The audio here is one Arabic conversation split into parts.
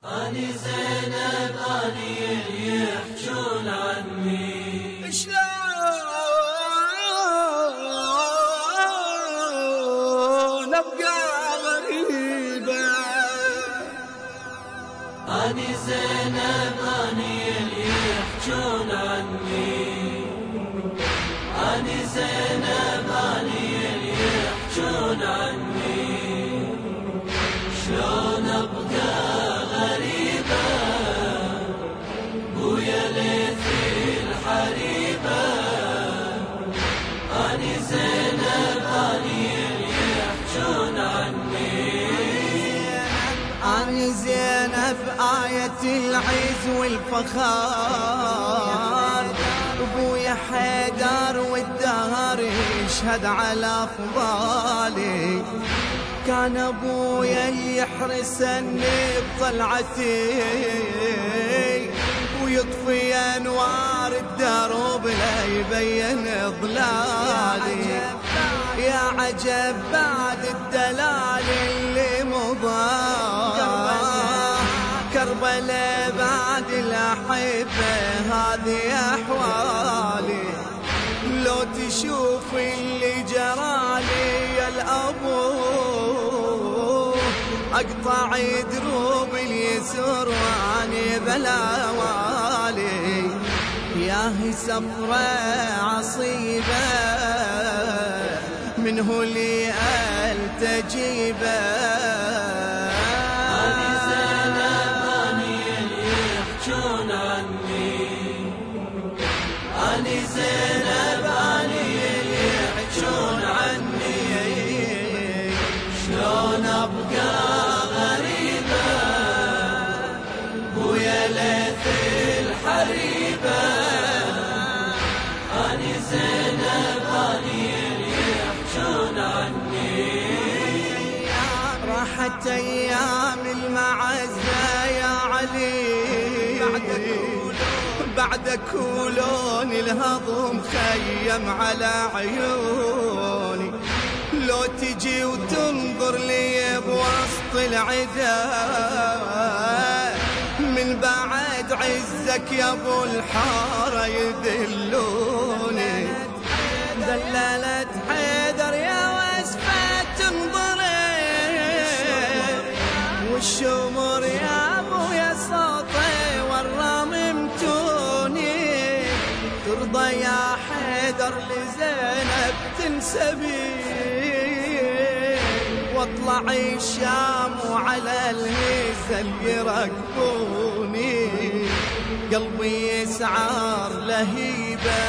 أني زينب أني اللي يحجون عني شلون أبقى غريبة. أني زينب أني اللي يحجون عني، أني زينب أني اللي يحجون عني. شلون أبقى غريبة بويا ليثي الحريبة. أني زينب أني اللي يحجون عني. أني زينب آية العز والفخار، أبويا حيدر والدهر يشهد على أفضالي. كان أبويا يحرسني بطلعتي ويطفي أنوار الدرب لا يبين ضلالي. يا عجب بعد الدلال اللي مضى، كربلاء بعد الأحبة هذه أحوالي. لو تشوف اللي جرالي يا الأبو، أقطع دروب اليسر واني بلا والي. ياهي سفرة عصيبة منه اللي ألتجيبه. أني زينب أني اللي يحجون عني، أني زينب أني اللي يحجون عني. شلون أبقى غريبة بويا ليثي الحريبة. أني زينب أني اللي يحجون عني. راحت أيام المعزة يا علي، بعد كولون الهضم خيم على عيوني. لو تجي وتنظر لي بوسط العدا، من بعد عزك يا ابو الحارة يدلوني. دللت حيدر يا وسفة تنظري، والشمر يا ابو يا صوتي والرام متوني. ترضى يا حيدر لزينب تنسبي، واطلع الشام وعلى الهزل يركبوني. قلبي يسعر لهيبة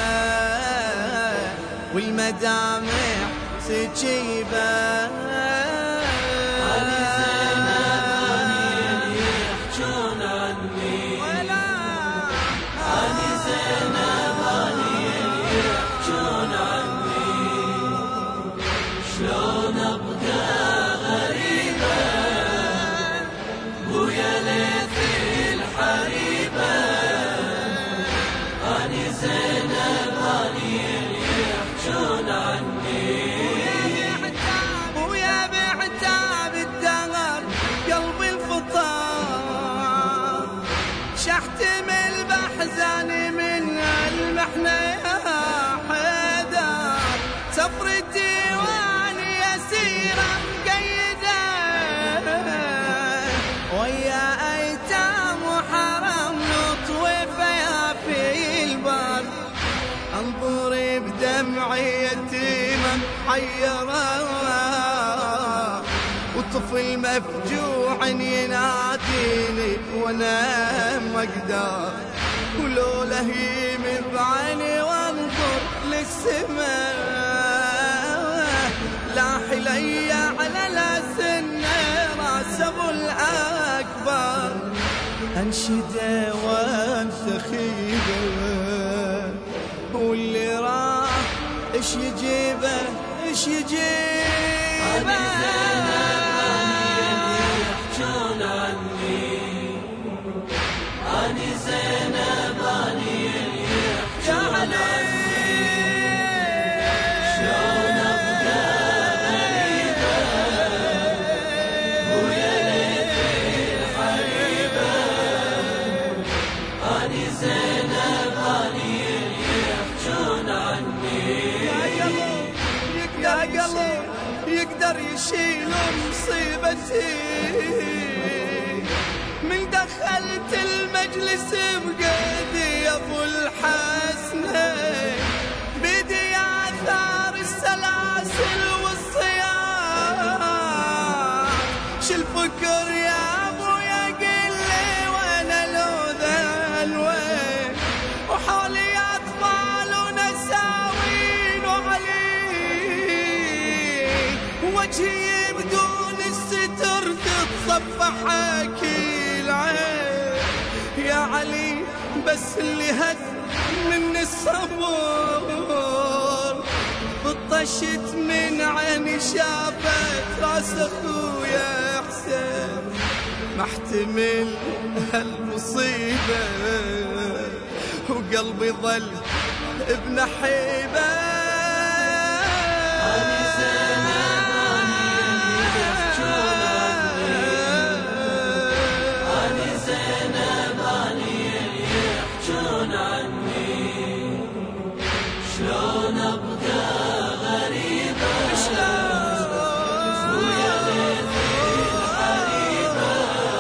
والمدامع سجيبة. أني زينب أني اللي يحجون عني، أني زينب أني اللي يحجون عني. شلون أبقى غريبة بويا ليثي الحريبة. أني زينب أني اللي يحجون عني. ويا بعتاب الدهر قلبي الفطار، شاحتمل بحزاني من المحنة يا حيدر. سفرتي واني يسيرة مقيدة ويا ايتام وحرام نطوي فيها في البر. انظر بدمعي يتيمة محيرة وطفل مفجوع يناديني وانا مقدار. ولو لهيم بعيني وانظر للسماء، لاح لي على السن راس ابو الاكبر. انشده وانسخيبه واللي راح ايش يجيبه ايش يجيبه. أني زينب أني اللي يحجون عني، أني زينب أني اللي يحجون عني. شلون أبقى غريبة بويا ليثي الحريبة. اشيل مصيبتي، من دخلت المجلس بقيدي يا ابو الحسنين، بيدي اثار السلاسل والصيام، شل فكر يا ابويا قل لي وين الاذن وين، وحولي اطفال ونساوين وعلي، وجهي بدون الستر تتصفح اكيل عين يا علي، بس اللي هد من الصبر بطشت من عيني شافت راس اخويا حسين، محتمل هالمصيبة وقلبي ظل ابن حيبة. شلون ابقى غريبة، ويا ليت الحريبة،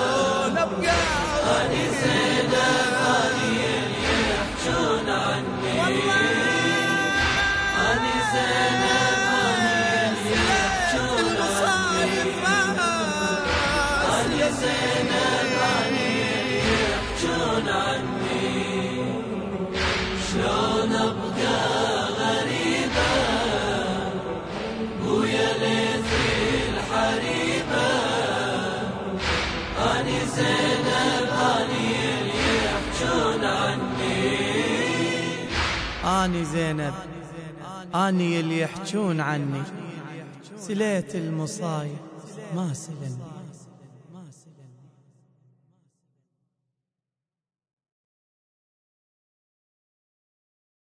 أني زينب أني اللي يحجون عني، أني زينب أني اللي يحجون عني، أني زينب أني اللي يحجون عني، شلون ابقى غريبة ويا ليت الحريبة، أني زينب أني اللي يحجون عني، أني زينب أني اللي يحجون عني، سليت المصايب ما سلمني.